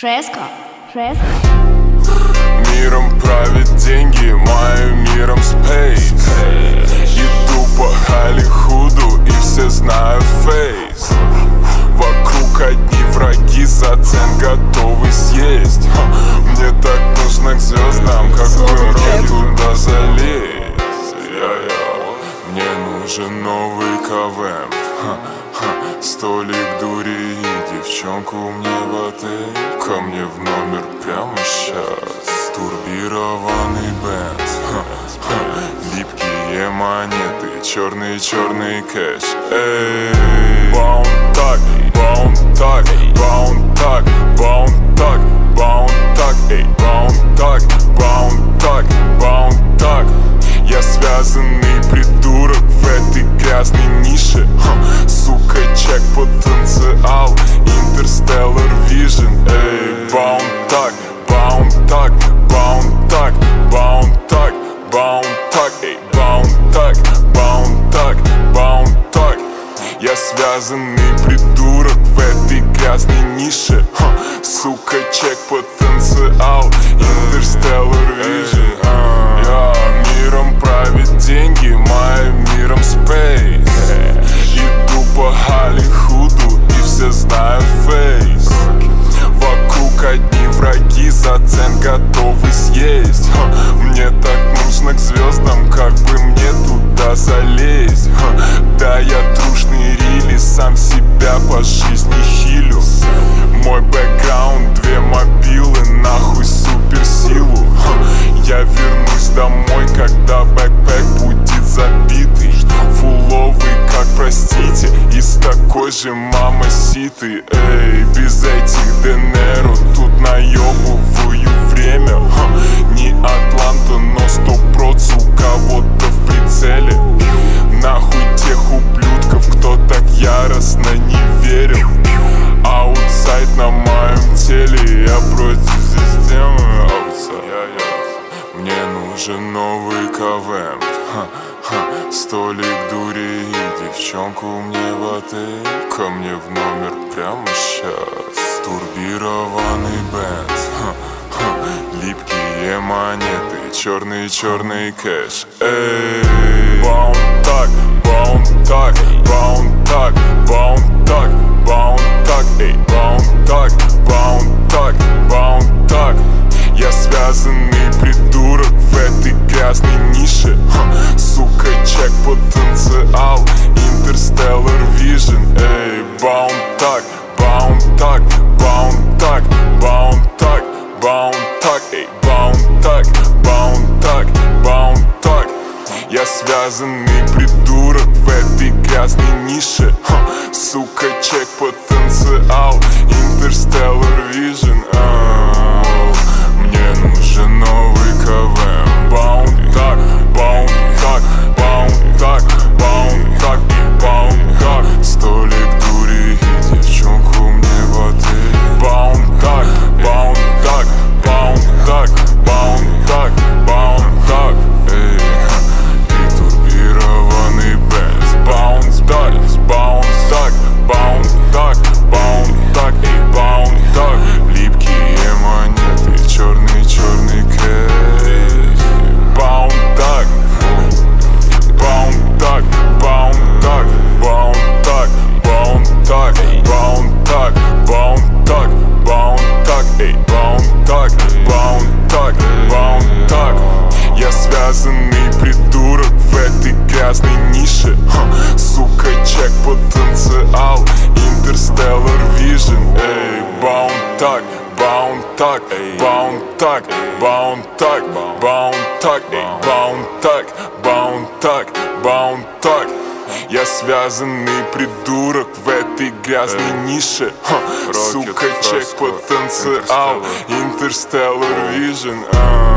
Фреско. Миром правит деньги, моим миром space. Иду по Холливуду и все знают фейс. Вокруг одни враги, зацен готовы съесть. Мне так нужно к звездам, как бы мне туда залезть. Мне нужен новый КВМ, столик дури и девчонку мне в отель. Ко мне в номер прямо сейчас. Турбированный Бенц, липкие монеты, черный кэш. Эй, баун так, баун так, баун так, баун так, баун так, эй, баун так, баун так, баун так. Я связанный придурок в этой грязной нише. Сука, чек, потенциал, Interstellar Vision. Эй, баун так, баун так, баун так, баун так, баун так, эй, баун так, баун так, баун так. Я связанный придурок в этой грязной нише. Сука, чек, потенциал, Interstellar Vision. Миром правит деньги, моим миром space. Иду по Холливуду и все знают фейс. Вокруг одни враги, зацен готовы съесть. Мне так нужно к звездам, как бы мне туда залезть. Да, я трушный рили, сам себя по жизни хилю. Мой бэкграунд, 2 мобилы, нахуй суперсилу. Я вернусь домой, когда бэкпэк будет забитый. Фуловый, как простите, из такой же мамаситы. Эй, без этих Денеро тут наебываю время. Не Атланта, но 100% у кого-то в прицеле. Нахуй тех ублюдков, кто так яростно не верил. Аутсайд на моем теле, я против системы. Мне нужен новый КВМ, столик дури и девчонку мне в отель. Ко мне в номер прямо сейчас. Турбированный Бенц, липкие монеты, черный кэш. Эй, баун так, баун так, баун так, баун так, баун так, эй, баун так, баун так, баун так. Я связанный придурок в этой грязной нише. Сука, чек, потенциал, Interstellar Vision. Эй, баун так, баун так, баун так, баун так, баун так, эй, баун так, баун так, баун так. Я связанный придурок в этой грязной нише. Сука, чек, потенциал, Interstellar Vision. Мне нужен новый КВМ. Баун так, баун так, баун так, баун так, баун так. Столик дури и девчонку мне в отель. Баун так, баун так, баун так, баун так, баун так. Эй, и турбированный Бенц. Баунс так, баун так, баун так, баун так, эй, баун так. Липкие монеты, черный кэш. Баун так, баун так, баун так, баун так, баун так, баун так, баун так, баун так, эй, баун так, баун так, баун так. Я связанный придурок в этой грязной нише. Сука, чек, потенциал, Interstellar Vision. Эй, баун так, баун так, баун так, баун так, баун так, эй, баун так, баун так, баун так. Я связанный придурок в этой грязной нише. Сука, чек, потенциал, Interstellar Vision.